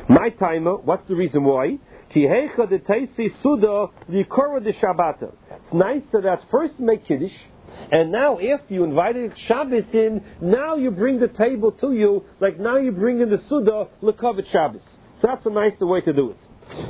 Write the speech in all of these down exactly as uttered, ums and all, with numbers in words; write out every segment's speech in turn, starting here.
My timer, what's the reason why? It's nice so that first you make Kiddush, and now after you invited Shabbos in, now you bring the table to you, like now you bring in the Suda, L'Kavod Shabbos. So that's a nicer way to do it.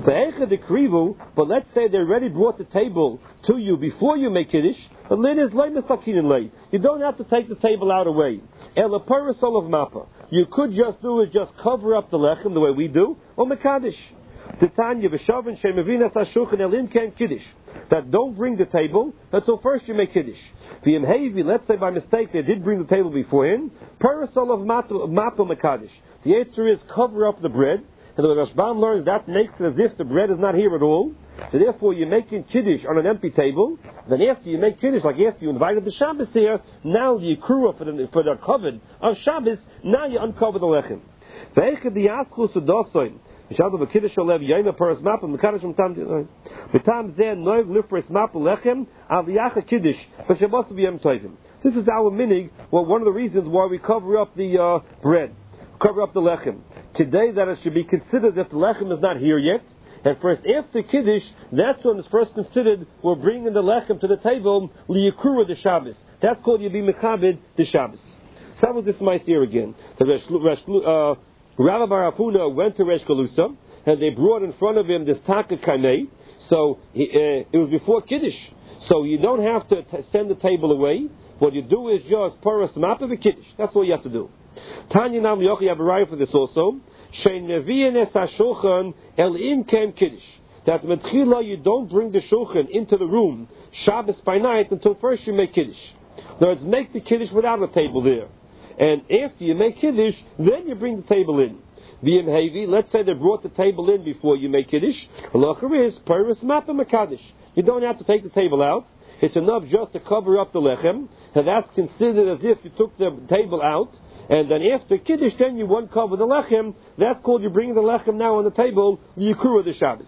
But let's say they already brought the table to you before you make Kiddush. The lid is lay misakin lay. You don't have to take the table out away. El parasol of mappa. You could just do it, just cover up the lechem the way we do, or mekadesh. Titanya v'shavin shemavina tashuchan elim ken Kiddush. That don't bring the table until first you make Kiddush. V'im heavy. Let's say by mistake they did bring the table beforehand. Parasol of mappa mekadesh. The answer is cover up the bread. And the Rashbam learns that makes it as if the bread is not here at all. So therefore you're making Kiddush on an empty table. Then after you make Kiddush, like after you invited the Shabbos here, now the Yekruah for the, for the covered of Shabbos, now you uncover the lechem. Ve'echad diyaschus udosoin. V'shadu v'kiddush olev yayna paras mapel mekadosh m'tam v'tam zeh noig lifres mapel lechem al yacha Kiddush v'shabos v'yem toivim. This is our minig, well, one of the reasons why we cover up the uh, bread, cover up the lechem. Today that it should be considered that the lechem is not here yet, and first after Kiddush, that's when it's first considered we're bringing the lechem to the table, liyakura the Shabbos. That's called Yabi Mechabed the Shabbos. So that was this mice here again. The Resh, Resh, uh, Rabbi Bar Afuna went to Resh Galusa, and they brought in front of him this Taka Kaimei, so he, uh, it was before Kiddush. So you don't have to t- send the table away. What you do is just paras mappa v'kiddush. That's what you have to do. Tanya Nam Yochi, you have a right for this also. Shein nevi'en es hashulchan el im kem kiddush. That metchila you don't bring the shulchan into the room Shabbos by night until first you make kiddush. In other words, make the kiddush without a table there, and after you make kiddush, then you bring the table in. V'im heavy. Let's say they brought the table in before you make kiddush. Halacha is paras mappa mekadosh. You don't have to take the table out. It's enough just to cover up the lechem, and that's considered as if you took the table out. And then after Kiddush, then you uncover the lechem. That's called you bring the lechem now on the table, the Yekruah the Shabbos.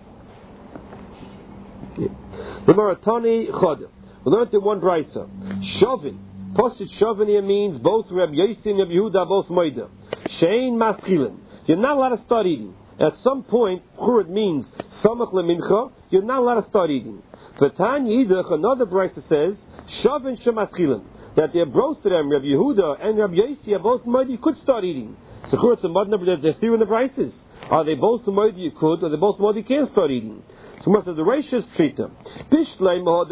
The Maratani Chod. We learned in one brisa. Shovin. Posit Shovin here means both Reb Yossi and Reb Yehuda both Moida. Shein Maschilin. You're not allowed to start eating. At some point, Churat means Samach lemincha. You're not allowed to start eating. V'tan Yidach, another brisa says, Shovin Shemaschilin. That they're both to them, Rabbi Yehuda and Rabbi Yossi are both mud you could start eating. So it's a mud number, they're still in the prices. Are they both mud you could, or they both mud you can't start eating? So most of the ratios treat them. That's what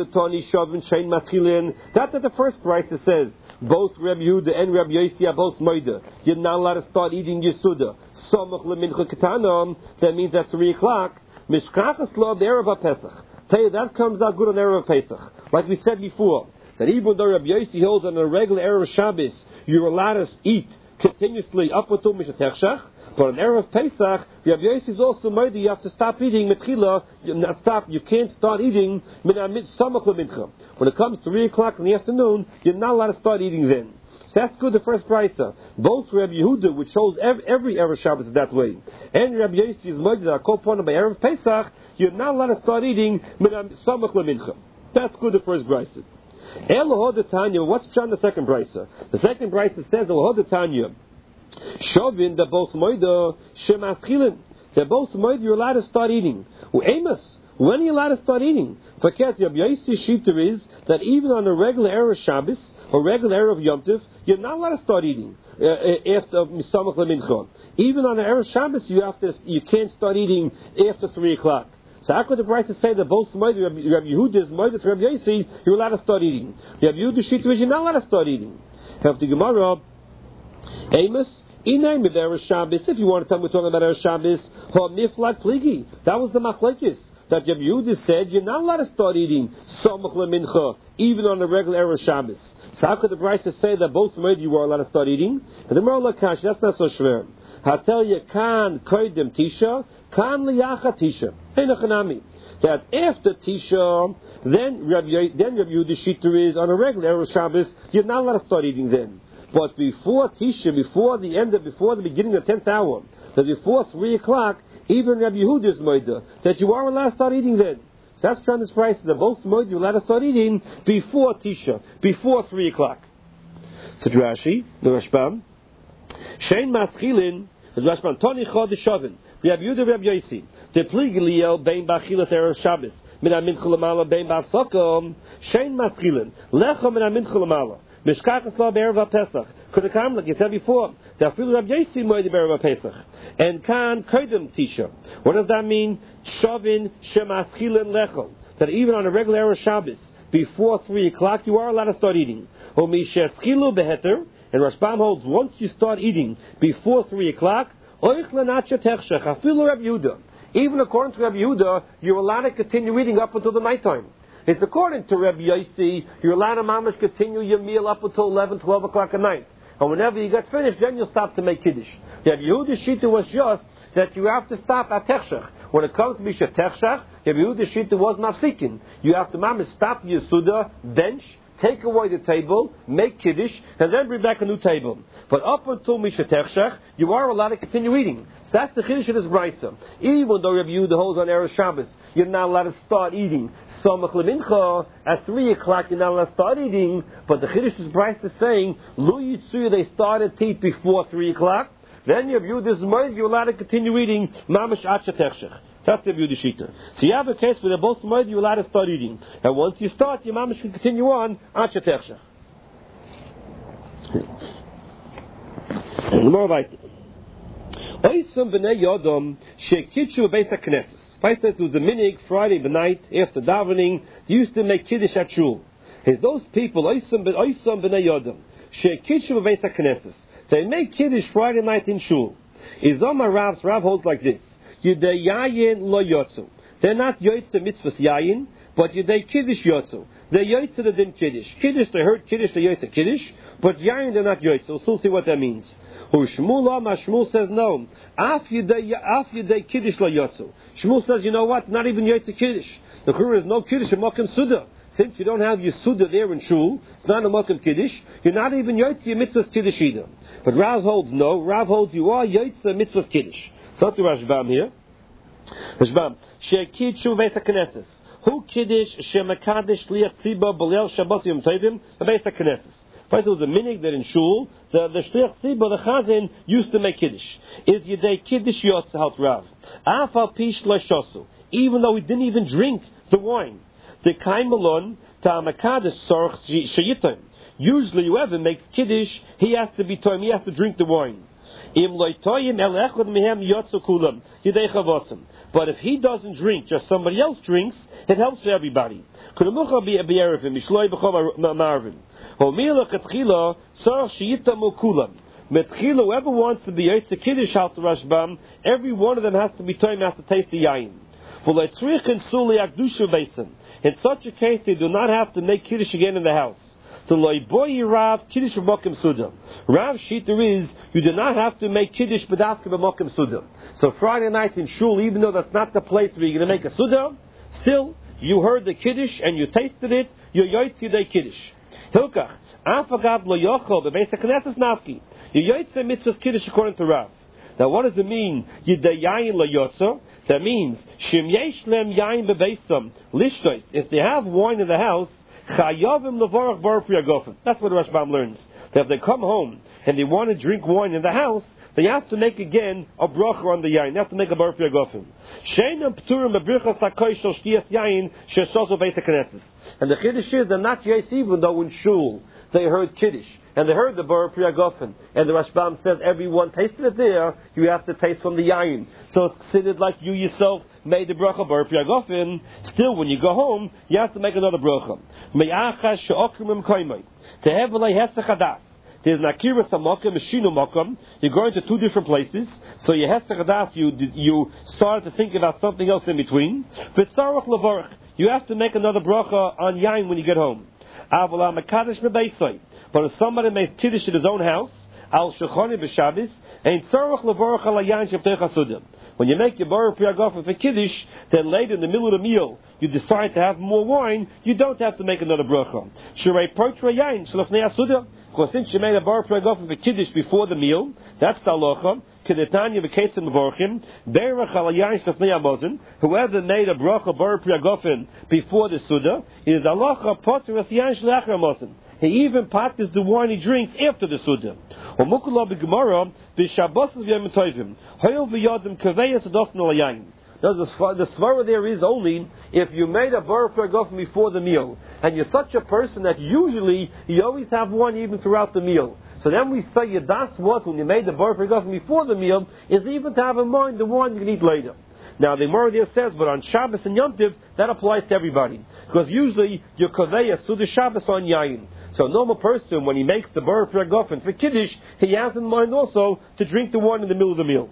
the first price says. Both Rabbi Yehuda and Rabbi Yossi are both mud. You're not allowed to start eating Yesuda. That means at three o'clock. Mishkachas lo Erev Pesach. Tell you that comes out good on Erev Pesach. Like we said before. That even though Rabbi Yossi holds on a regular Erev Shabbos, you're allowed to eat continuously up until Mishatechshach, but on Erev Pesach, Rabbi Yossi is also made you have to stop eating Metchila, you not stop, you can't start eating Minamit Samach Lemincha. When it comes to three o'clock in the afternoon, you're not allowed to start eating then. So that's good, the first brisa. Both Rabbi Yehuda, which shows every, every Erev Shabbos is that way, and Rabbi Yossi is made that are called upon by Erev Pesach, you're not allowed to start eating Minamit Samach Lemincha. That's good, the first brisa. Elohodatanya, what's on the second brisa? The second brisa says Elohodatanya. Shovin, they're both moida, shemaschilin. They're both moida, you're allowed to start eating. Amos, when are you allowed to start eating? Fakat Rabbi Yossi shita is that even on a regular Erev Shabbos or regular Erev Yom Tov, you're not allowed to start eating uh, after Misamach Lemincha. Even on the Erev Shabbos, you have to, you can't start eating after three o'clock. So how could the Brisa say that both Rabbi Yehuda is Moed to Rabbi Yossi, you're allowed to start eating? Rabbi Yehuda shita is you're not allowed to start eating. Have the Gemara, Amos, Inay with Erev Shabbos. If you want to tell me we're talking about Erev Shabbos, Ha Miflag Pligi. That was the Machlekes. That Rabbi Yehuda said you're not allowed to start eating Samach Lemincha, even on the regular Erev Shabbos. So how could the Brisa say that both Moed you were allowed to start eating? And the Gemara Lakash, that's not so shver. I tell you, Kan Koidem Tisha, Kan Liyacha Tisha. That after Tisha, then Rabbi then Rabbi Yehuda shita is on a regular Erev Shabbos, you're not allowed to start eating then. But before Tisha, before the end of, before the beginning of the tenth hour, that before three o'clock, even Rabbi Yehuda is moida, that you are allowed to start eating then. So that's from this price that both moida you're allowed to start eating before Tisha, before three o'clock. So Rashi, the Rashbam, Shein Maschilin. As Rashban Toni Chod Shavin. We have Yehuda Reb Yosi. The Pligilio Bein Bachilas Erev Shabbos. Min Amincha Lamala Bein Bafsakom. Shein Maschilin. Lecha Min Amincha Lamala. Mishkachas La Be'erev Pesach. Could have come, like you said before, the Afilu Reb Yosi Moed Be'erev Pesach. And Kan Kodim Tisha. What does that mean? Shavin Shemaschilin Lechel. That even on a regular Erev Shabbos, before three o'clock, you are allowed to start eating. Omisheskilu beheter, and Rashbam holds once you start eating before three o'clock, even according to Rabbi Yehuda, you're allowed to continue eating up until the nighttime. It's according to Rabbi Yosi, you're allowed to mamash continue your meal up until eleven, twelve o'clock at night. And whenever you get finished, then you'll stop to make kiddush. Rabbi Yehuda's shita was just that you have to stop at techshach. When it comes to Misha Techshach, Rabbi Yehuda's shita was mafsikin. You have to mamash stop your suda, bench, take away the table, make kiddush, and then bring back a new table. But up until Misha Techshach, you are allowed to continue eating. So that's the chiddush of this brayso. Even though Rabbi Yehuda holds on Erev Shabbos, you're not allowed to start eating. Samach lemincha, at three o'clock you're not allowed to start eating, but the chiddush of this brayso is saying, Lu Yitzuya, they started to eat before three o'clock, then Rabbi Yehuda's mind, you're allowed to continue eating mamash acha techshach. That's the Rabbi Yehuda shita. So you have a case where they're both mind, you're allowed to start eating. And once you start, your mamash can continue on acha techshach. More about it. Oisam b'nei yodom shekitshu beis hakneses. First, it was a minig Friday night after davening. They used to make kiddush at shul. It's those people oisam b'nei yodom shekitshu beis hakneses. They make kiddush Friday night in shul. Izoma Rav's Rav holds like this: Yidei yayin lo yotzu. They're not yotze mitzvahs yayin, but yidei kiddush yotzu. They're yotze the din kiddush. Kiddush they heard kiddush they yotze kiddush, but yayin they're not yotze. So we'll see what that means. Who Shmuel Ma Shmuel says no. Af yidei af yidei kiddush lo yotzu. Shmuel says, you know what? Not even yotze kiddush. The Quran is no kiddush in Mokim Suda. Since you don't have your Suda there in shul, it's not a Mokim kiddush. You're not even yotze your mitzvahs kiddush either. But Rav holds no. Rav holds you are yotze mitzvahs kiddush. So to Rashbam here. Rashbam shekitshu beis hakneses. Who kiddush shemakadesh liach tziba b'leil Shabbos yom tovim beis hakneses. First, there was a minig that in shul the the shliach tziba the chazan used to make kiddush. Is yedei kiddush yotze halt Rav afal pish l'shosu, even though he didn't even drink the wine. The kaimelon ta'amakadesh sorch sheyitim. Usually, whoever makes kiddush, he has to be toim, he has to drink the wine. But if he doesn't drink, just somebody else drinks, it helps for everybody. Whoever wants to be Yotze Kiddush out to Rashbam, every one of them has to be toim, has to taste the yayin. In such a case, they do not have to make kiddush again in the house. So loiboyi Rav kiddush b'mokim suda. Rav shita is you do not have to make kiddush b'dafka b'mokim suda. So Friday night in shul, even though that's not the place where you're going to make a suda, still you heard the kiddush and you tasted it. You're yotze yidei kiddush. Hilkach afagav lo yochel b'beis hakneses nafki. You're yotze mitzvahs kiddush according to Rav. Now what does it mean? Yidei yayin lo yotze. That means shim yesh lem yayin b'beisam lishtos. If they have wine in the house. That's what the Rashbam learns. That if they come home and they want to drink wine in the house, they have to make again a bracha on the yain. They have to make a bar for Yagofim. And the Kiddush is they're not yes, even though in shul they heard Kiddush and they heard the bar for Yagofim. And the Rashbam says everyone tasted it there, you have to taste from the yain. So it's considered like you yourself made the bracha bar for Yagofim. Still, when you go home, you have to make another bracha. To have a hesach hadas. There's nakira samokim, meshinu mokum. You're going to two different places, so you hesach hadas. You you started to think about something else in between. V'tzarach levarach. You have to make another bracha on yain when you get home. Avala mekadesh mebeisai. But if somebody makes kiddush in his own house, al shechoni b'Shabbos, and tzarach levarach al yain sheftei chasudim. When you make your bar priyagofa for kiddush, then later in the middle of the meal you decide to have more wine, you don't have to make another bracha. Shirei potra yain shlefnei asuda. Because since you made a bar priyagofa for kiddush before the meal, that's the halacha. Kedetanya v'ketzim mevorchim berach al yain shlefnei amozin. Whoever made a bracha bar priyagofa before the suda is halacha potra yain shlachar amozin. he even patters the wine he drinks after the Suda. Or Mukula b'Gemara, b'Shabbos v'Yom Tovim, Hoyel v'Yadim Kaveyas Adosn Alayayin. The svara there is only if you made a bar pergofen before the meal, and you're such a person that usually you always have one even throughout the meal. So then we say that's what when you made the bar pergofen before the meal is even to have in mind the one you can eat later. Now the Gemara there says, but on Shabbos and Yom Tov that applies to everybody because usually your kaveya to the Shabbos on yayin. So a normal person when he makes the bar pergofen for kiddush, he has in mind also to drink the one in the middle of the meal.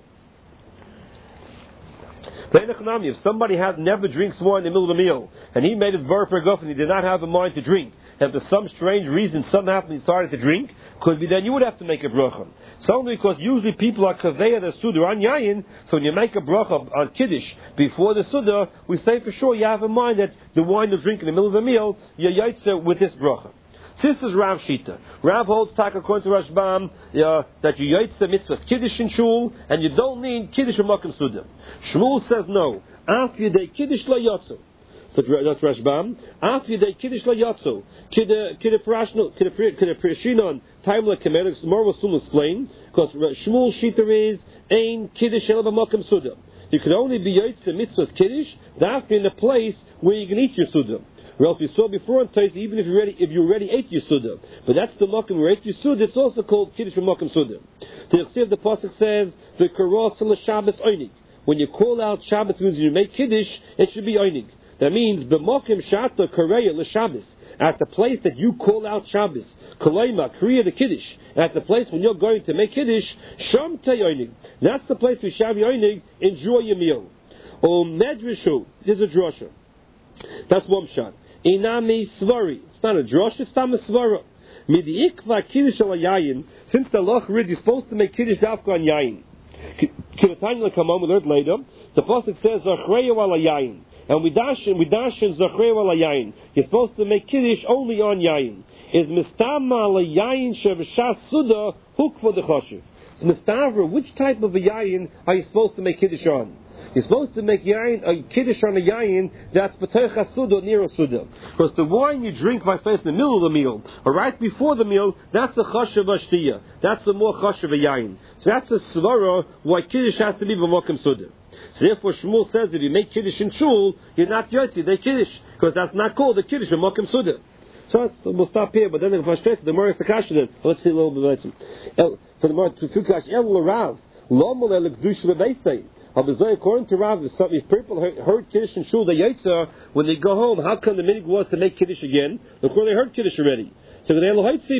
If somebody has never drinks wine in the middle of the meal, and he made his bar pergofen and he did not have in mind to drink, and for some strange reason something happened he started to drink, could be then you would have to make a bracha. It's only because usually people are kaveya the suda on yayin, so when you make a bracha on kiddush before the suda, we say for sure you have in mind that the wine you drink in the middle of the meal, you're yaitzer with this bracha. This is Rav Shita. Rav holds tak according to Rashbam uh, that you yaitze mitzvah kiddush in shul and you don't need kiddush makom suda. Shmuel says no. Af yedei kiddush la yotzu. So that's Rashbam. Af yedei kiddush la yotzu. Kide kide prashno kide kide preshinon time la kemerik. More will soon explain because Shmuel Shita is ein kiddush el makom suda. You can only be yaitze mitzvah kiddush that in the place where you can eat your suda. Or else we saw before in Tais, even if you already if you already ate your Suda. But that's the Mokum where ate your Suda, it's also called Kiddush from Mokum Suda. The Yechsiv, the Pasuk says, the Karos la Shabbos Oynig. When you call out Shabbos, means you make Kiddush, it should be Oynig. That means, B'mokim Shata Kareya la Shabbos. At the place that you call out Shabbos, Kalaima, Kriya the Kiddush. At the place when you're going to make Kiddush, Sham Te Oynig. That's the place we Shavi Oynig, enjoy your meal. O Medrishu, there's a drosha. That's one shot. Inami Svari. It's not a drosh, it's not a Svara. Midi Ikva Kiddush al Yayin, since the Loch Rid, you're supposed to make Kiddush Dafka on Yayin. Kivatanya come on, we learned later. The Pasuk says, Zachreya al Yayin. And we dash and we dash in Zachreya al Yayin. You're supposed to make Kiddush only on Yayin. Is Mistama al Yayin Shevashas Suda Huk for the Choshev. So Mistavra, which type of a Yayin are you supposed to make Kiddush on? You're supposed to make yayin, a kiddush on a yayin that's b'toich suda near a suda. Because the wine you drink, by in the middle of the meal or right before the meal, that's a chashav ashtiyah. That's a more chashav a yayin. So that's a svara why kiddush has to be b'mokim suda. So therefore Shmuel says if you make kiddush in shul, you're not yotzi, they kiddush, because that's not called a kiddush b'mokim suda. So we'll stop here, but then the frustration, the more is the kasha then. Let's see a little bit later. For the more to two kasha, el l'rav, lo mole l'kdush v'beisei. According to Rav, these people heard Kiddush in Shul, the Yitzhar, when they go home, how come the minig was to make Kiddush again? Of course, they heard Kiddush already. So they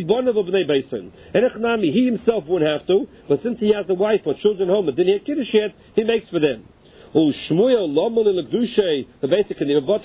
and he himself wouldn't have to, but since he has a wife or children home and didn't hear Kiddush yet, he makes for them. Oh, Shmuel, the basic,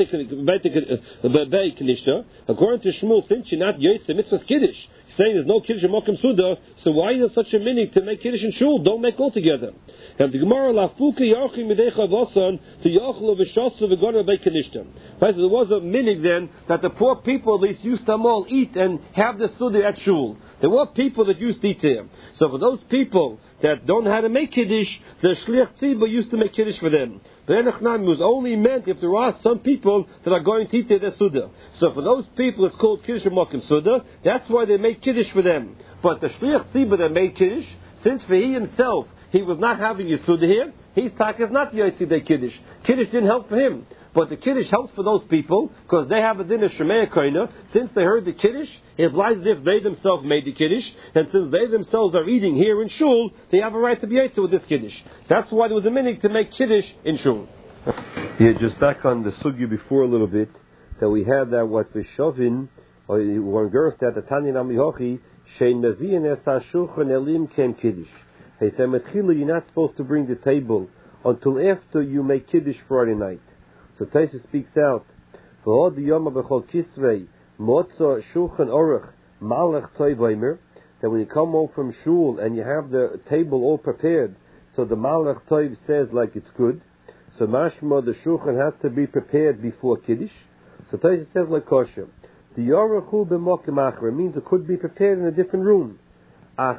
according to Shmuel, since you're not Yitzhar, mitzvah Kiddush, saying there's no Kiddush in Mokum Suda, so why is there such a minig to make Kiddush in Shul? Don't make all together. And the Gemara lafuka yachim midei chavasan to yachlo v'shasu v'gona beikanishtam. Right, so there was a minig then that the poor people at least used to all eat and have the Suda at Shul. There were people that used to eat there. So for those people that don't know how to make Kiddush, the Shliach Tzibah used to make Kiddush for them. But Enochnami was only meant if there are some people that are going to eat their Suda. So for those people it's called Kiddush Mokim Suda. That's why they make Kiddush for them. But the Shliach Tzibah that made Kiddush, since for he himself, he was not having his Suda here, his tak is not Yotzi de Kiddush. Kiddush didn't help for him. But the Kiddush helps for those people, because they have a din of Shemei Koina. Since they heard the Kiddush, it applies as if they themselves made the Kiddush, and since they themselves are eating here in Shul, they have a right to be Yotzi with this Kiddush. That's why there was a minig to make Kiddush in Shul. Yeah, just back on the Sugya before a little bit, that we had that what Vishovin, or one girl that the Tanya Namihochi, Shein Mevi'in Es HaShulchan Elim Kem Kiddush. He said, you're not supposed to bring the table until after you make Kiddush Friday night. So Taisa speaks out, that when you come home from shul and you have the table all prepared, so the Malach Toiv says like it's good, so mashma the shulchan has to be prepared before Kiddush. So Taisa says like kosher. The Yorachu b'mokim achra means it could be prepared in a different room. So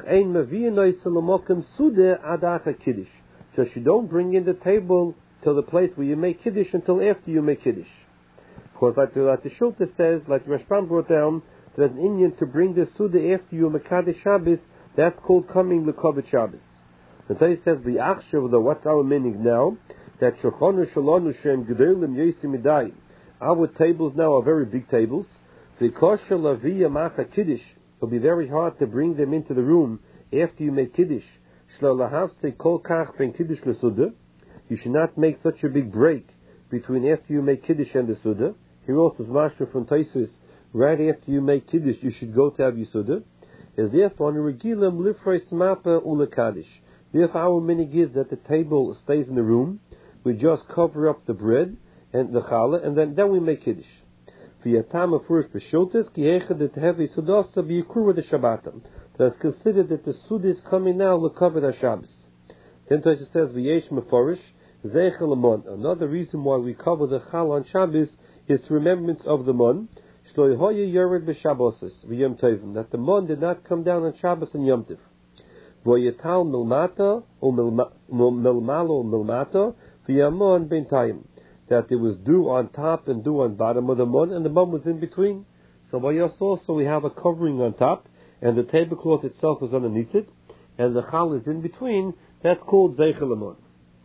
you don't bring in the table to the place where you make Kiddush until after you make Kiddush. Of course, like the, like the Shulta says, like Rashbam brought down, there's an Indian to bring the Suda after you Mekadesh Shabbos, that's called coming L'Kovet Shabbos. The Torah says, the Achshav, the what's our meaning now, that Shochonu Shalonu Shem Gedolim Yosim Midai. Our tables now are very big tables. The Kosher Laviyah Macha Kiddush, it'll be very hard to bring them into the room after you make Kiddush. Shlo Lahavse Kol Kach Ben Kiddush LeSuda. You should not make such a big break between after you make Kiddush and the Suda. Here also is Mashma from Taisus, right after you make Kiddush, you should go to have your Suda. Is therefore on Regilam Lifreis Mapa Ula Kaddish. Therefore our minig is that the table stays in the room. We just cover up the bread and the challah, and then, then we make Kiddush. V'yatama first b'shultis, ki echad et hevi sudasta v'yikura de Shabbatam. That's considered that the Suda is coming now, l'kovet HaShabbos. Then Tosha says, v'yesh meforish, zeichel amon. Another reason why we cover the challah on Shabbos is to remembrance of the mon, shlo yehoye yored b'shabbosis, v'yom tovim, that the mon did not come down on Shabbos and Yom Tov. V'yetal milmata, o milmalo milmata, v'yamon b'intayim. That it was dew on top and dew on bottom of the mon, and the mon was in between. So by us also we have a covering on top, and the tablecloth itself is underneath it, and the chal is in between. That's called zeichel amon.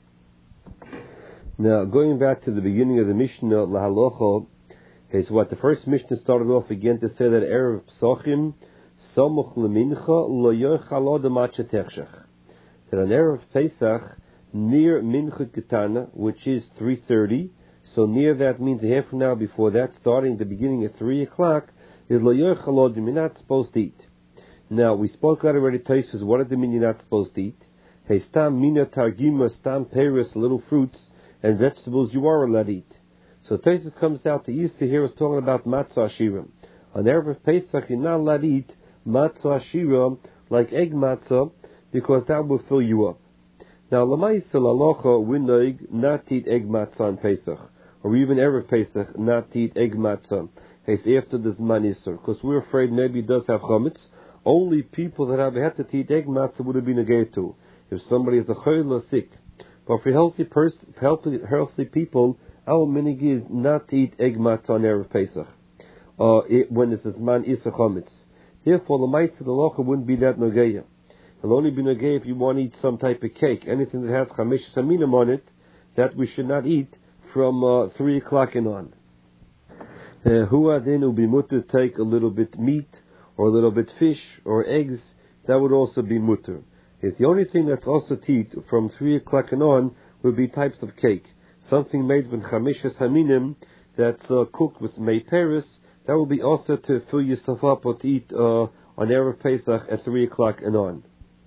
Now, going back to the beginning of the Mishnah, lahalocha, okay, so what the first Mishnah started off again to say that erev psochim samuch lemincha lo yochal odem atche techshach. That on erev Pesach, near Mincha Ketana, which is three thirty, so near that means a half an hour before that, starting the beginning at three o'clock, is Lo Yochal Odem, you're not supposed to eat. Now, we spoke about already, Tosfos, what does it mean you're not supposed to eat? Hey, stam mina targima, stam peris, little fruits and vegetables you are allowed to eat. So Tosfos comes out to Easter here is talking about matzah ashira. On Erev Pesach, you're not allowed to eat matzah ashira, like egg matzah, because that will fill you up. Now, l'maisa l'alocha, we noig not to eat egg matzah on Pesach, or even Erev Pesach, not to eat egg matzah. It's after the Zman Yisur, because we're afraid maybe it does have chametz. Only people that have had to eat egg matzah would have been a gay to, if somebody is a chayil or sick. But for healthy pers- healthy, healthy people, our minig is not to eat egg matzah on Erev Pesach, uh, it, when it's a Zman Yisur chametz. Therefore, l'maisa l'alocha wouldn't be that nogeya. It'll only be nagay if you want to eat some type of cake. Anything that has chamesh saminim on it, that we should not eat from uh, three o'clock and on. Who are then will be mutter take a little bit meat or a little bit fish or eggs? That would also be mutter. If the only thing that's also to eat from three o'clock and on would be types of cake, something made with chamesh saminim that's uh, cooked with may paris. That will be also to fill yourself up or to eat uh, on Erev Pesach at three o'clock and on.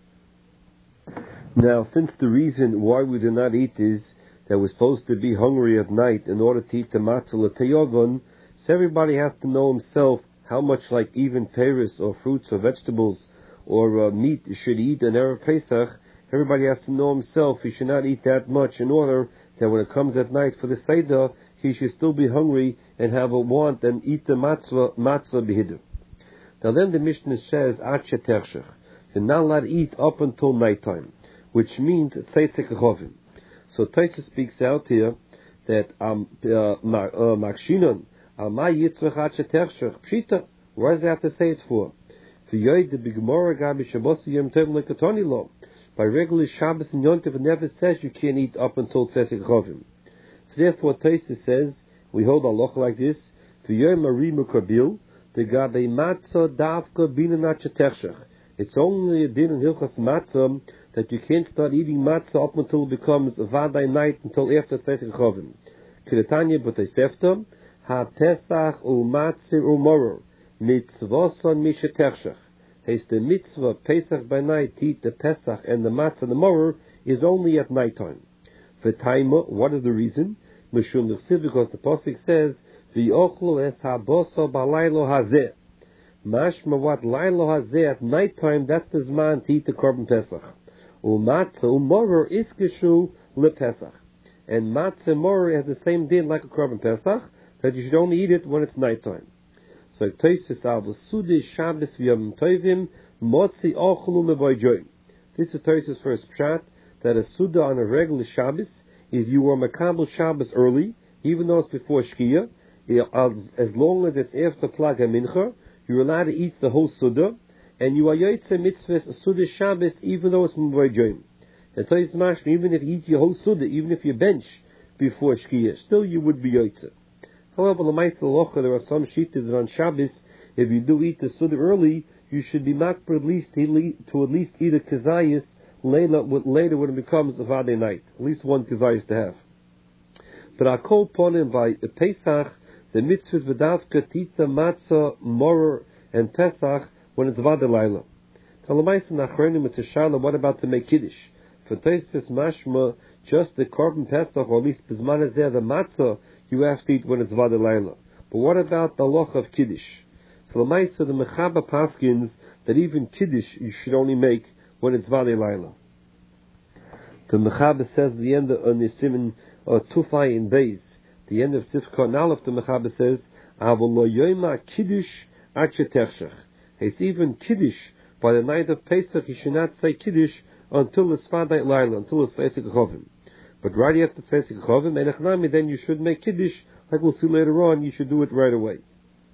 Now, since the reason why we do not eat is that we're supposed to be hungry at night in order to eat the matzah l'teyogon, so everybody has to know himself how much, like even peris or fruits or vegetables or uh, meat should eat in Erev Pesach. Everybody has to know himself he should not eat that much in order that when it comes at night for the Seder, he should still be hungry and have a want and eat the matzah, matzah behidu. Now then the Mishnah says, Atche tershech, you're not allowed to eat up until nighttime, which means tzetzek chovim. So Tosfos speaks out here that um makshinon ama yitzrach atche tershech pshita. Why does he have to say it for? V'yoy de b'gemora gabi shabbos yom tov lekatoni lo. By regular Shabbos and Yom Tov, it never says you can't eat up until tzetzek chovim. So therefore Tosfos says we hold halacha like this: v'yoy mari mukabil de gabi matzah davka binan atche tershech. It's only a din in Hilchas Matzah that you can't start eating matzah up until it becomes Vaday night, until after Tzesek Chovim. Kiratanya B'Tosefta Ha Pesach U Matzah U Moror Mitzvoson Mishetechshach. It's the mitzvah Pesach by night to eat the Pesach and the matzah and the moror is only at night time. V'taima, what is the reason? Mishum Nechsiv, because the pasuk says V'yochlu es haboso b'laylo hazeh. Mashma what lailo hazeh at night time, that's the zman to eat the korban Pesach. Umatzah umoror iskeshu lepesach. And matzah and moror has the same din like a korban Pesach, that you should only eat it when it's night time. So Tosfos al Sudi Shabbos v'yom tovim motzi ochlu mevoyjoy. This is Tosfos first pshat, that a Suda on a regular Shabbos, if you were makabel Shabbos early, even though it's before Shkia, as long as it's after Plag HaMincha, you're allowed to eat the whole Suda, and you are Yotze Mitzvahs Suda Shabbos, even though it's Mubay Joim. And so it's mashma, even if you eat your whole Suda, even if you bench before Shkiyah, still you would be Yotze. However, L'maisa Locha, there are some shittas that on Shabbos, if you do eat the Suda early, you should be makbar at least to at least eat a Kazayas later, later when it becomes a Friday night. At least one Kazayas to have. But I call upon him by Pesach, the mitzvahs B'davka, Tita, Matzah, Moror, and Pesach when it's Vada Laila. Talamaisa Nachronim, it's a Shala, what about to make Kiddush? For Tosfos mashma, just the Korban Pesach, or at least Bizman Hazeh, the Matzah, you have to eat when it's Vada Laila. But what about the Loch of Kiddush? So Lamaisa, the Mechaba Paskins, that even Kiddush you should only make when it's Vada Laila. The Mechaba says at the end of Nisim or Tufai in Beis, the end of Sifka Nalef, the Mechaba says, Avolo Yoima Kiddush Achetechshach. It's even Kiddush by the night of Pesach, you should not say Kiddush until it's Vadai Laila, until it's Seisik Chovim. But right after Seisik Chovim, and Echnami, then you should make Kiddush, like we'll see later on, you should do it right away.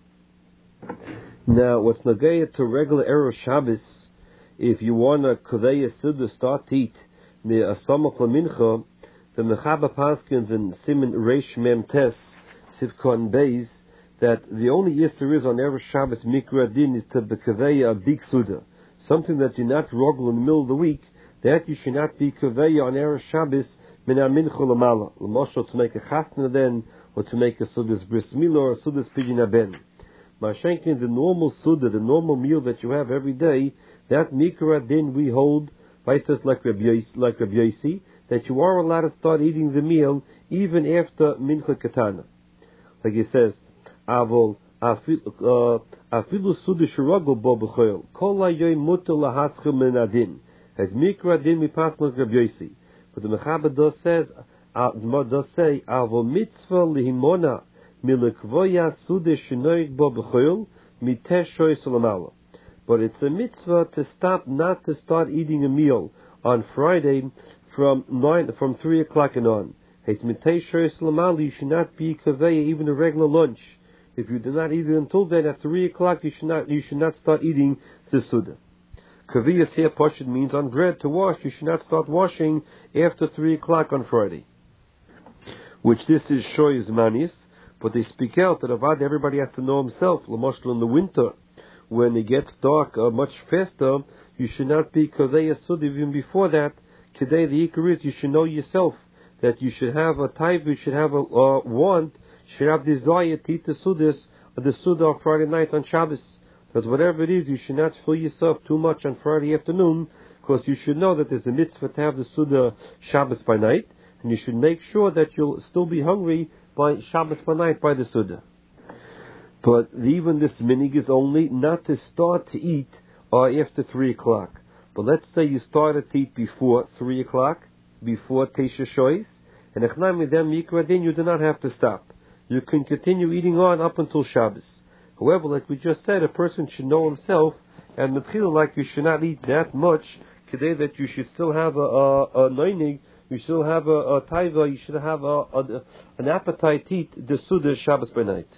Now, what's Nagaya to regular Erev Shabbos, if you want a Kodeya Suda start to eat, near a Samach Lamincha, the Mechaba Paskins and Siman Reish Mem Tes, Sivkon Beis, that the only Yisr is on Erev Shabbos Mikra Din is to Bekaveya a big Suda. Something that you're not rogel in the middle of the week, that you should not be Kaveya on Erev Shabbos Min HaMincha Lamala. L'moshel to make a Chasna then, or to make a Suda's Bris Milah or a Suda's Pidyon Aben. Mashenkin, the normal Suda, the normal meal that you have every day, that Mikra Din we hold, Vaisas like Rabbi Yosi, that you are allowed to start eating the meal even after Mincha Katana. Like he says, Avol Afilu Suda Shiragol Bo B'choil Kol HaYoy Mutter Lahaschil Min Adin as Mikra Din we pass like Rabbi Yosi. But the Mechaba does says does say Avol Mitzvah Lihimona Milekvoya Suda Shinoig Bo B'choil Mitesh Shoy Salamala. But it's a mitzvah to stop, not to start eating a meal on Friday from nine, from three o'clock and on. You should not be kaveya even a regular lunch. If you do not eat it until then, at three o'clock, you should not you should not start eating the suda. Kaveya here pashut means on bread to wash. You should not start washing after three o'clock on Friday. Which this is shoy zmanis, but they speak out that avad everybody has to know himself. L'moshel in the winter, when it gets dark uh, much faster, you should not be kaveya suda even before that. Today the ikar is you should know yourself that you should have a type, you should have a uh, want, you should have desire to eat the sudas or the suda on Friday night on Shabbos. Because whatever it is, you should not fill yourself too much on Friday afternoon, because you should know that there's a mitzvah to have the suda Shabbos by night, and you should make sure that you'll still be hungry by Shabbos by night by the suda. But even this minig is only not to start to eat uh, after three o'clock. But let's say you started to eat before three o'clock, before Teisha Shois, and Echnami then Mikra Din, you do not have to stop. You can continue eating on up until Shabbos. However, like we just said, a person should know himself, and Metchila, like you should not eat that much, today that you should still have a, a, a noinig, you still have a, a taiva, you should have a, a, an appetite to eat the Suda Shabbos by night.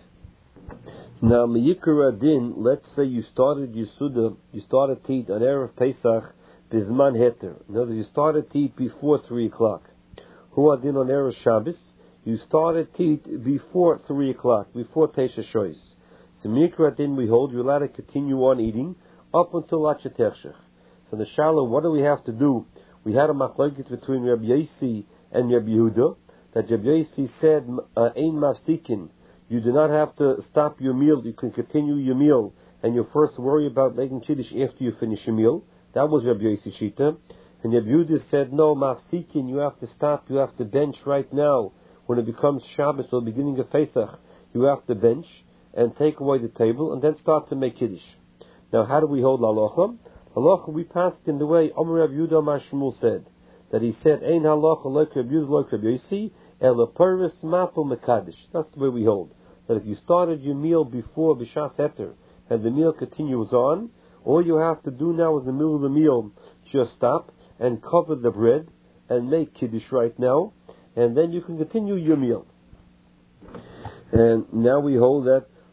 Now, Meyikra Din, let's say you started your Suda, you started to eat on Erev Pesach, Bizman Heter. In other words, you started to eat before three o'clock. Hu Adin on Erev Shabbos, you started to eat before three o'clock, before Teisha Shois. So Meyikra Din, we hold, you're allowed to continue on eating up until Achetechshech. So the Shalom, what do we have to do? We had a machlokes between Rabbi Yosi and Rabbi Yehuda, that Rabbi Yosi said, Ein Mafsikin, you do not have to stop your meal. You can continue your meal, and you first worry about making kiddush after you finish your meal. That was Rabbi Yosi Shita. And Rabbi Yehuda said, no, mafsikin, you have to stop. You have to bench right now. When it becomes Shabbos or the beginning of Pesach, you have to bench and take away the table, and then start to make kiddush. Now, how do we hold halacha? Halacha we passed in the way Amar Rabbi Yehuda Amar Shmuel said, that he said, Ein halacha like Rabbi Yehuda like Rabbi Yosi, ela paris mapel mekadosh. That's the way we hold. That if you started your meal before B'shas Heter and the meal continues on, all you have to do now is in the middle of the meal, just stop and cover the bread and make kiddush right now, and then you can continue your meal. And now we hold that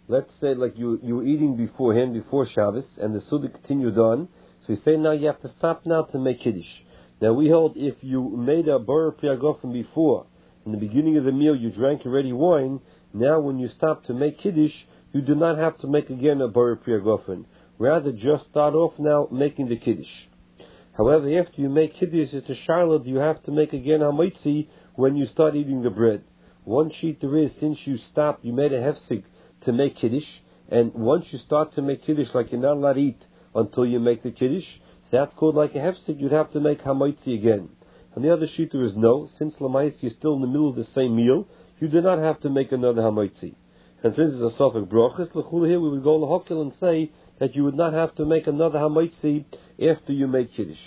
let's say like you you were eating beforehand, before Shabbos, and the Suda continued on, so we say now you have to stop now to make Kiddush. Now we hold if you made a Bar Priyagofen before, in the beginning of the meal you drank already wine, now when you stop to make Kiddush, you do not have to make again a Bar Priyagofen. Rather just start off now making the Kiddush. However, after you make Kiddush, it's a Charlotte, you have to make again Hamaitzi when you start eating the bread. One sheet there is, since you stopped, you made a hefsig to make Kiddush, and once you start to make Kiddush, like you're not allowed to eat until you make the Kiddush, so that's called like a hefsig, you'd have to make Hamaitzi again. And the other sheet there is no, since Lamais you're still in the middle of the same meal, you do not have to make another Hamaitzi. And since it's a Sofek Brochus, l'chula here we would go l'hokil and say that you would not have to make another Hamaitzi after you make Kiddush.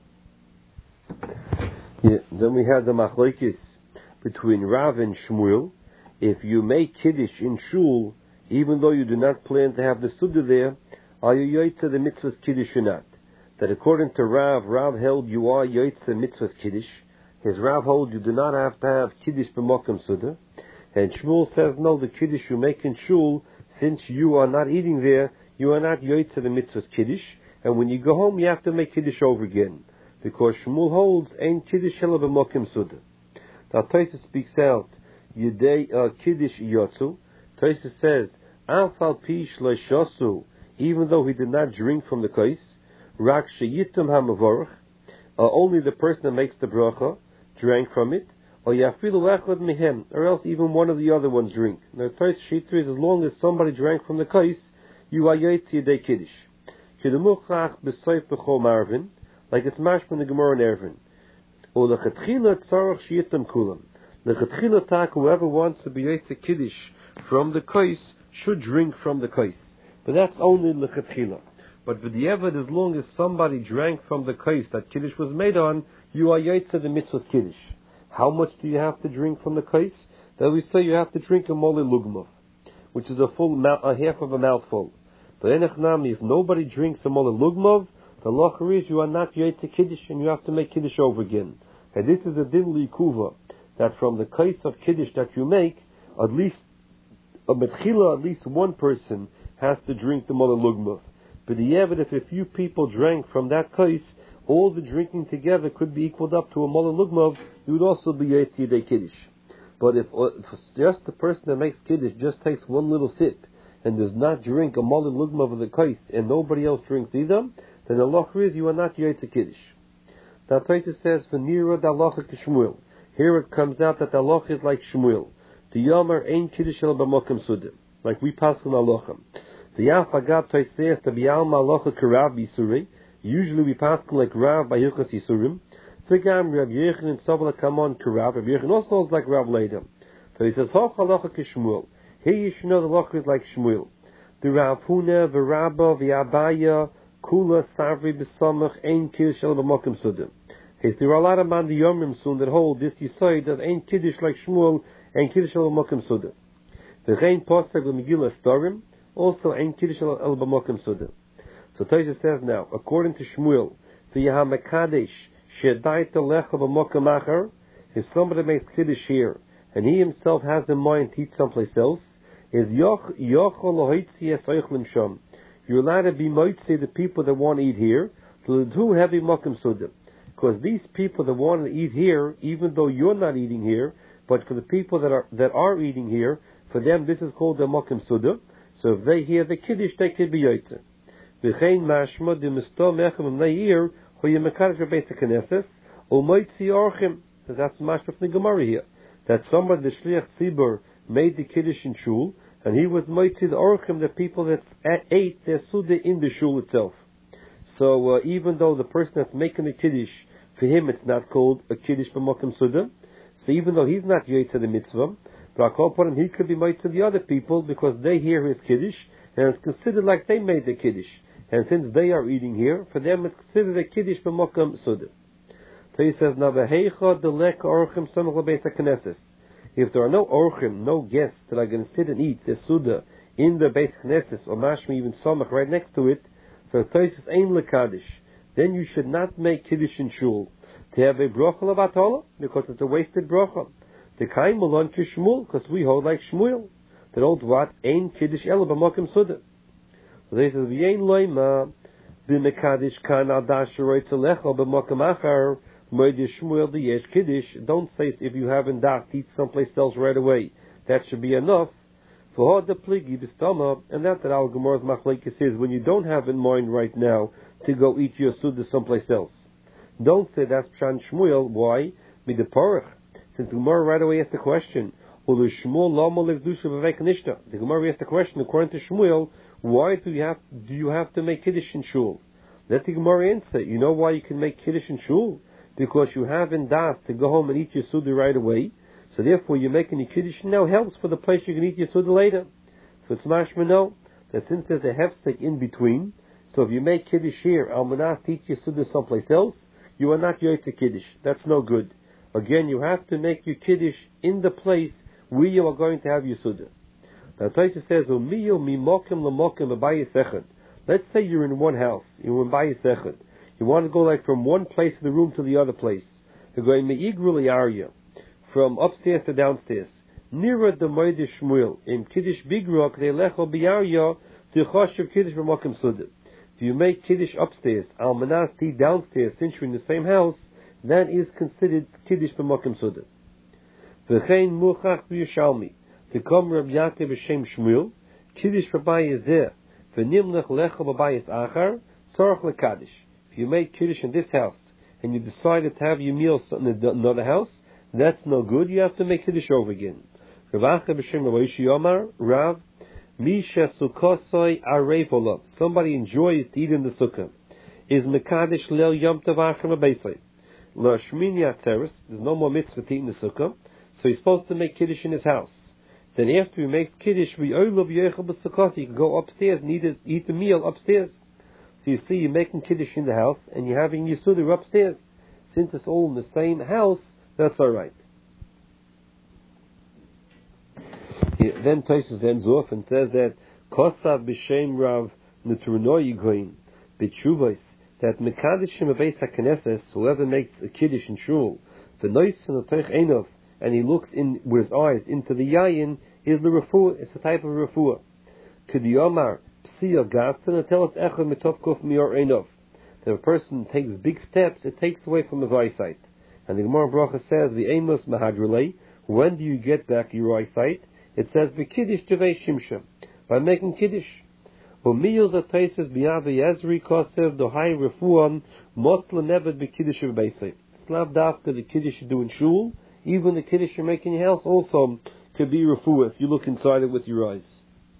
Yeah, then we have the Machlokes between Rav and Shmuel. If you make Kiddush in Shul, even though you do not plan to have the Suda there, are you Yotzei the Mitzvah's Kiddush or not? That according to Rav, Rav held you are Yotzei Mitzvah's Kiddush. His Rav holds you do not have to have Kiddush b'Mokum Suda. And Shmuel says no, the Kiddush you make in Shul, since you are not eating there, you are not Yotzei the Mitzvah's Kiddush. And when you go home, you have to make Kiddush over again. Because Shmuel holds, Ein Kiddush Shela b'Mokum Suda. Now Tosfos speaks out, Yedei uh, Kiddush Yotzu. Tosfos says, Afal Pi Shlo Shosu, even though he did not drink from the kais, Rak Sheyitum HaMavorach, uh, only the person that makes the bracha drank from it, or Yafilu Echad Mehem, or else even one of the other ones drink. Now Tosfos Shitri is as long as somebody drank from the kais, you are Yotzei Yedei Kiddush. Kidemuchach B'Soif B'Chol Marvin, like it's mashma in the Gemara in Erevin. Or lechatchila tzarach shiyitam kulam. Lechatchila tak, whoever wants to be Yotzei Kiddush from the kais should drink from the kais. But that's only lechatchila. But for the evad, as long as somebody drank from the kais that Kiddush was made on, you are Yotzei the mitzvah's Kiddush. How much do you have to drink from the kais? That we say you have to drink a mole lugmav, which is a full a half of a mouthful. But enechnami, if nobody drinks a mole lugmav, the lacher is you are not Yotzei Kiddush and you have to make Kiddush over again. And this is a din likuva, that from the case of Kiddush that you make, at least a metchila, at least one person has to drink the mole lugmav. But the evidence, if a few people drank from that case, all the drinking together could be equaled up to a mole lugmav, you would also be Yotzei Yedei Kiddush. But if, if just the person that makes Kiddush just takes one little sip and does not drink a mole lugmav of the case and nobody else drinks either, then the lacher is you are not Yotzei Kiddush. Now Tosfos says, V'nira d'alacha k'Shmuel. Here it comes out that the halacha is like Shmuel. The Yomer ein Kiddush el b'Mokum Suda, like we pass on halacha. The Yaf Agav Tosfos says the B'Alma halacha k'Rav b'Yisurei. Usually we pass like Rav by Hilchos Yisurim. V'gam Rav Yechon and Sovel Kamon k'Rav. Rav Yechon also is like Rav later. So he says, Hoch halacha k'Shmuel. Here you should know the halacha is like Shmuel. The Rav Huna, v'Rabba, v'Abaya, Kula Savri B'Samach Ein Kiddush El B'Mokum Suda. There are a lot of man the Yomrim soon that hold this decide that Ein Kiddush like Shmuel and Kiddush El B'Mokum Suda. The Rein Posek L'Megillah Storim also Ein Kiddush El B'Mokum Suda. So Tosfos says now, according to Shmuel, V'Yaha Mekadesh Shedaita Lecha B'Mokum Acher, if somebody makes Kiddush here and he himself has in mind to eat someplace else, is Yoch Yochol Lohoitzi Es Oichlim Shom. You're allowed to be moitzei the people that want to eat here, to do heavy mokum suda. Because these people that want to eat here, even though you're not eating here, but for the people that are that are eating here, for them this is called the mokum suda. So if they hear the kiddush, they could be yotzei. V'chein mashma de misto mechem neir hoye mekadosh b'beis haKnesses o moitzei orchim. That's mashma from the Gemara here. That somebody the shliach tzibur made the kiddush in shul, and he was moitzei the orchim, the people that ate their suda in the shul itself. So uh, even though the person that's making the kiddush, for him it's not called a kiddush b'mokum suda. So even though he's not yotzei the mitzvah, but I'll call him, he could be moitzei the other people because they hear his kiddush and it's considered like they made the kiddush. And since they are eating here, for them it's considered a kiddush b'mokum suda. So he says, now v'heicha delek orchim samach l'beis haKnesses. If there are no orchim, no guests that are going to sit and eat the suda in the Beis Knesses or mashmi even samach right next to it, so Tosfos ein lekadish, then you should not make kiddush in shul to have a bracha levatala because it's a wasted bracha. The kaim malon kishmul because we hold like Shmuel. They don't what? Ein Kiddush Ela B'Mokim Suda. So they say, V'yein loima b'mekadish kan al dash roitz alecha b'mokim achar moed Shmuel diyesh Kiddush. Don't say if you haven't das to eat someplace else right away. That should be enough. For the pligi b'stama, and that that our Gemara's machlekes is when you don't have in mind right now to go eat your suda someplace else. Don't say that's Pshan Shmuel. Why? Midaporach. Since the Gemara right away asked the question, the Gemara asked the question, according to Shmuel, why do you have do you have to make Kiddush in Shul? Let the Gemara answer. You know why you can make Kiddush in Shul? Because you have in das to go home and eat your suda right away. So therefore you're making the Kiddush now helps for the place you can eat your suda later. So it's mashma no, that since there's a hefsek in between, so if you make Kiddush here, al manas to eat your suda someplace else, you are not yotze Kiddush. That's no good. Again, you have to make your Kiddush in the place where you are going to have your suda. Now Taisa says, Umiyo mimokim lamokim abayis echad. Let's say you're in one house, you're in bayis echad. You want to go like from one place of the room to the other place. You're going me'igru liyarya, from upstairs to downstairs. Nira the moedish shmuel, in Kiddush bigru k'dei lecho biyarya, t'choshev Kiddush b'mokim suda. If you make Kiddush upstairs, al manasti downstairs, since you're in the same house, that is considered Kiddush b'mokim suda. V'chein muchach b'yushalmi, t'kom Rab Yaakov b'shem Shmuel, Kiddush b'bayis zeh, v'nimlech lecho b'bayis achar, tzorach lekadish. If you made Kiddush in this house, and you decided to have your meal in another house, that's no good, you have to make Kiddush over again. Rav Acha b'shem Rav Oishi Yomar, Rav, Misha Sukkosoi Arevolov. Somebody enjoys to eat in the sukkah. Is Mekadesh Lel Yom Tov Achar Mabesai. La Shmini Atzeres. There's no more mitzvah to eat in the sukkah. So he's supposed to make Kiddush in his house. Then after he makes Kiddush, we Oilov Yechel B'Sukkos. You can go upstairs and eat, eat the meal upstairs. So you see, you're making Kiddush in the house and you're having your suda upstairs. Since it's all in the same house, that's alright. Then Tosfos ends off and says that Kosav b'shem Rav Netrunoy Yigoin b'tshuvos that Mekadishim abeis haKnesses, whoever makes a Kiddush in Shul, the nois and the Teich Einov, and he looks in with his eyes into the Yayin, is the refuah. It's a type of refuah. K'diyomar p'siya gaston and tell us echad mitov kuf mior Einov. That if a person takes big steps, it takes away from his eyesight. And the Gemara Bracha says v'emos mahadrulei. When do you get back your eyesight? It says b'kiddush tevei shimsha, by making Kiddush. Umiyos ateises bi'avi ezri kosev dohai refuam motla nevet b'kiddush v'beisei. It's not dafka the Kiddush you do in shul, even the Kiddush you make in your house also could be refuah if you look inside it with your eyes.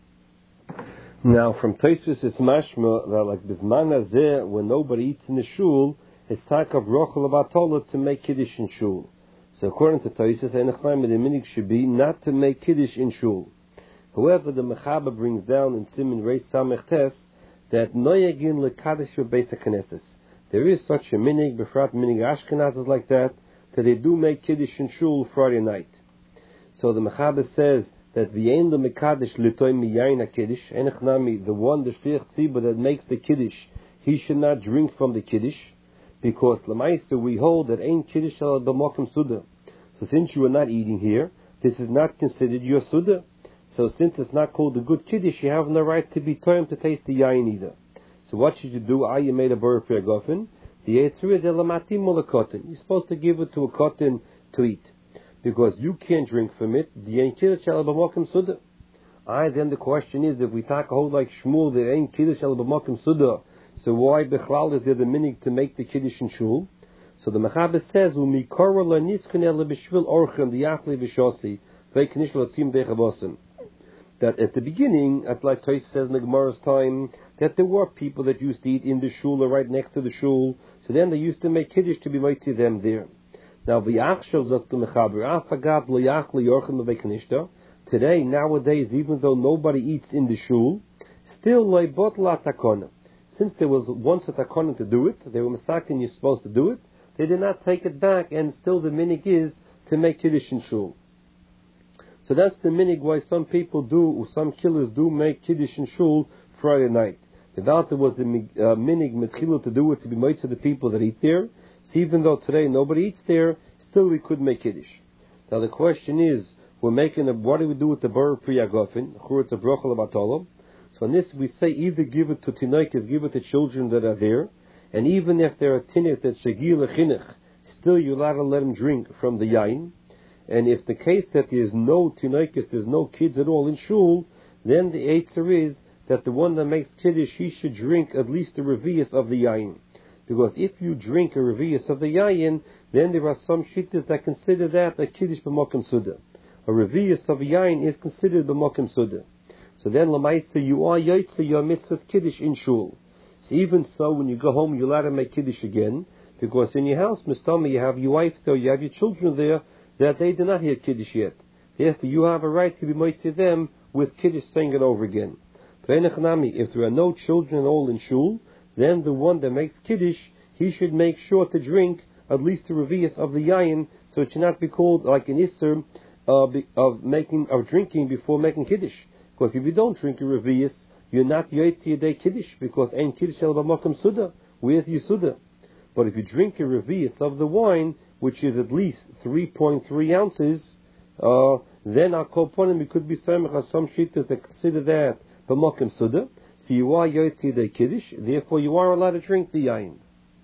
Now from Tosfos it's mashma that like bisman hazeh, when nobody eats in the shul, it's tak of rochel abatola to make Kiddush in shul. So according to Tosfos, the minig should be not to make Kiddush in shul. However, the Mechaber brings down in Siman Reis Samech Tes that noyagin lekadish v'beis haKnesses. There is such a minig, befrat minig Ashkenaz is like that, that they do make Kiddush in shul Friday night. So the Mechaber says that v'yein the mekadesh litoy miyayin haKiddush, enech nami, the one the shliach tzibur that makes the Kiddush, he should not drink from the Kiddush. Because Lamaisa we hold that ain't Kiddush al b'mokim suda. So since you are not eating here, this is not considered your suda. So since it's not called a good Kiddush, you have no right to be told to taste the yayin either. So what should you do? Ah, you made a bar for a gofen. The answer is elamatim molakotin. You're supposed to give it to a cotton to eat, because you can't drink from it. The ain't Kiddush al b'mokim suda. Ah, then the question is, if we talk a hold like Shmuel, there ain't Kiddush al b'mokim suda. So why bechlal is there the minig to make the Kiddush in shul? So the Mechaber says, "Umikora la niskan ele b'shvil orchem diachli v'shosi ve'knish lotzim dechabosim." That at the beginning, at like Tosfos says in the Gemara's time, that there were people that used to eat in the shul or right next to the shul. So then they used to make Kiddush to be mighty them there. Now v'yachshav zot the Mechaber afagav lo yachli orchem ve'knishta. Today, nowadays, even though nobody eats in the shul, still loibot la takona. Since there was once a takana to do it, they were masakin, you're supposed to do it, they did not take it back, and still the minig is to make Kiddush in shul. So that's the minig why some people do, or some killers do make Kiddush in shul Friday night. The Valta was the uh, minig metchilu to do it to be made to the people that eat there. So even though today nobody eats there, still we could make Kiddush. Now the question is, we're making a, what do we do with the Bar Priyagofin? It's a Brochel Abatolo. So in this we say either give it to Tinoikis, give it to children that are there, and even if they're a Tinit that's Shagil Chinech, still you're allowed to let them drink from the Yain. And if the case that there's no Tinoikis, there's no kids at all in Shul, then the Eitzer is that the one that makes Kiddush, he should drink at least the Revius of the Yain. Because if you drink a Revius of the Yain, then there are some Shittas that consider that a Kiddush b'mokim Suda. A Revius of a Yain is considered b'mokim Suda. So then, Lamaisa, you are Yaitze your mitzvah's Kiddush in Shul. So even so, when you go home, you're allowed to make Kiddush again, because in your house, Mistama, you have your wife there, you have your children there, that they do not hear Kiddush yet. Therefore, you have a right to be moitze them with Kiddush saying it over again. If there are no children at all in Shul, then the one that makes Kiddush, he should make sure to drink at least the Revius of the Yayin, so it should not be called like an Isser uh, of making of drinking before making Kiddush. Because if you don't drink a Revius, you're not Yaitze Yadei Kiddush, because Ein Kiddush El B'Mokum Suda. Where's your Suda? But if you drink a Revius of the wine, which is at least three point three ounces, uh, then our Koponim, it could be Samech, some Shittas that consider that B'Mokum Suda. So you are Yaitze Yadei Kiddush, therefore you are allowed to drink the Yain.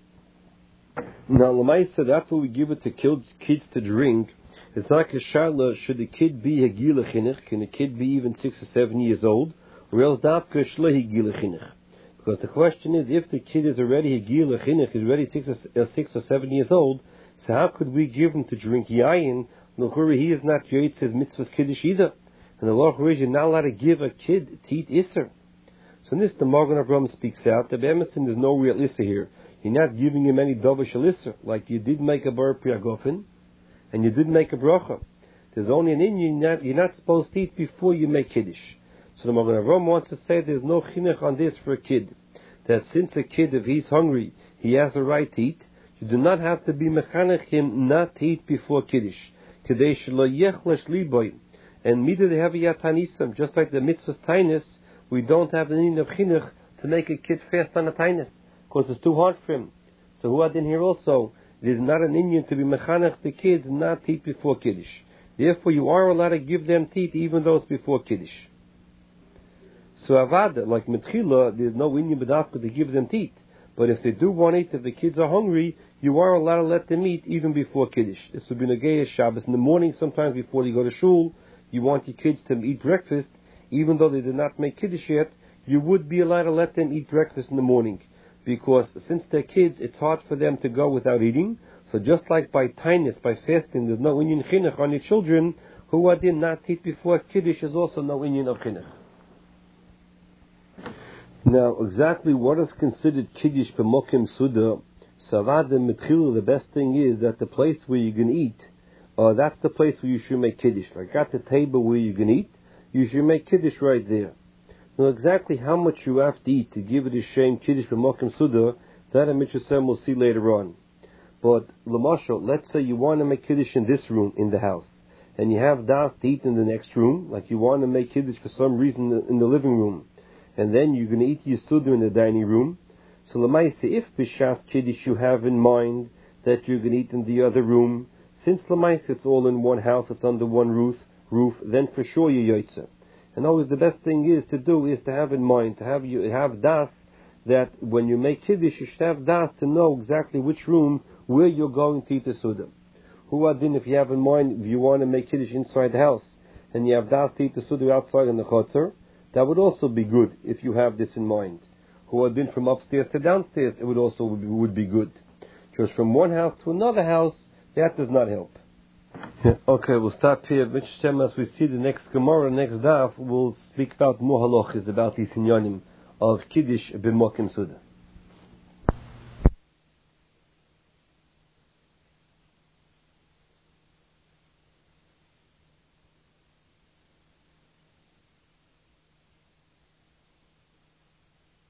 Now, Lamaisa, that's what we give it to kids, kids to drink. It's like a shala, should the kid be a gila chinuch? Can the kid be even six or seven years old? Or else dafka shlehi gila chinuch? Because the question is, if the kid is already a gila chinuch, is already six or, uh, six or seven years old, so how could we give him to drink yayin? L'churi, he is not yotzes mitzvahs kiddush either. And the law is you're not allowed to give a kid to eat isser. So in this, the Magen Avraham speaks out that Emerson there's no real isser here. You're not giving him any dover shel isser, like you did make a bar priyagofin, and you did make a bracha. There's only an Indian you're not, you're not supposed to eat before you make Kiddush. So the Magen Avraham wants to say there's no chinuch on this for a kid. That since a kid, if he's hungry, he has a right to eat, you do not have to be mechanech him not to eat before Kiddush. Kedei shelo yechlesh liboy. And midah they have a yatanisam, just like the mitzvah's tainus, we don't have the need of chinuch to make a kid fast on a tainus, because it's too hard for him. So who had in here also, it is not an Indian to be mechanech the kids not to eat before Kiddush. Therefore, you are allowed to give them teeth even though it's before Kiddush. So avada, like Metchila, there's no Indian bedafka to give them teeth. But if they do want to eat, if the kids are hungry, you are allowed to let them eat even before Kiddush. This would be Negei Shabbos. In the morning, sometimes before you go to shul, you want your kids to eat breakfast, even though they did not make Kiddush yet, you would be allowed to let them eat breakfast in the morning. Because since they're kids, it's hard for them to go without eating. So just like by tainus, by fasting, there's no Inyan chinuch on your children, who are did not eat before Kiddush is also no Inyan of chinuch. Now, exactly what is considered Kiddush b'mokim Suda, Savada Mitchila, the best thing is that the place where you can eat, uh, that's the place where you should make Kiddush. Like at the table where you can eat, you should make Kiddush right there. Now, exactly how much you have to eat to give it a shame Kiddush b'mokim Suda, that a Mitzvah we'll see later on. But, Lamashal, let's say you want to make Kiddush in this room in the house, and you have das to eat in the next room, like you want to make Kiddush for some reason in the living room, and then you're going to eat your Suda in the dining room. So, Lamaisa, if B'shas Kiddush you have in mind that you're going to eat in the other room, since Lamaisa it's all in one house, it's under one roof, roof, then for sure you're Yotzeh. And always the best thing is to do is to have in mind, to have you have das, that when you make Kiddush, you should have das to know exactly which room where you're going to eat the Suda. Who adin, if you have in mind, if you want to make Kiddush inside the house, and you have das to eat the Suda outside in the Chotzer, that would also be good if you have this in mind. Who adin, from upstairs to downstairs, it would also would be, would be good. Just from one house to another house, that does not help. Okay, we'll stop here. As we see the next Gemara, next daf, we'll speak about more halachas, about these inyanim of Kiddush b'mokim Suda.